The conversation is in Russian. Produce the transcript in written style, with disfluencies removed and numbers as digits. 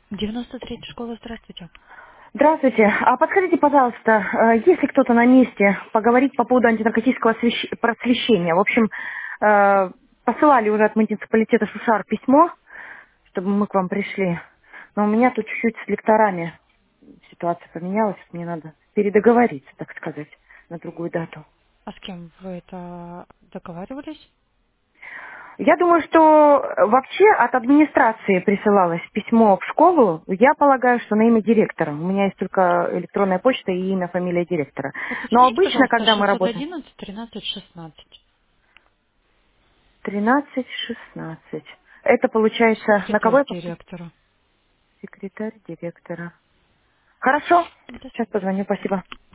93-я школа, здравствуйте. Здравствуйте. А подскажите, пожалуйста, есть ли кто-то на месте поговорить по поводу антинаркотического просвещения? В общем, посылали уже от муниципалитета Шушар письмо, чтобы мы к вам пришли. Но у меня тут чуть-чуть с лекторами ситуация поменялась. Мне надо передоговориться, так сказать, на другую дату. А с кем вы это договаривались? Я думаю, что вообще от администрации присылалось письмо в школу. Я полагаю, что на имя директора. У меня есть только электронная почта и имя, фамилия директора. Но Уточните, обычно, пожалуйста, когда мы работаем 611 13 16. 13-16, это получается на кого Секретарь я попаду? директора. Секретарь директора. Хорошо. До Сейчас свидания. позвоню. Спасибо.